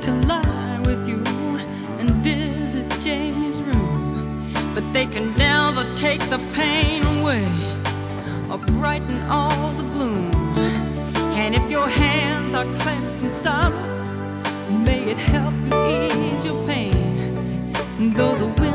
to lie with you and visit Jamie's room, but they can never take the pain away or brighten all the gloom. And if your hands are clenched in sorrow, may it help you ease your pain. Though the wind